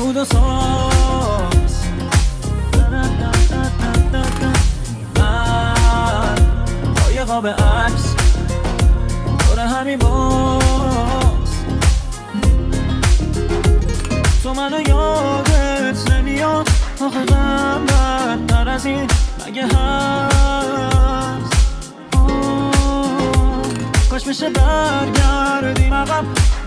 بود و ساز من با یه قاب عکس دور همین باز تو منو یادت نمیاد آخه غم بدتر از این مگه هست کاش میشه برگردیم عقب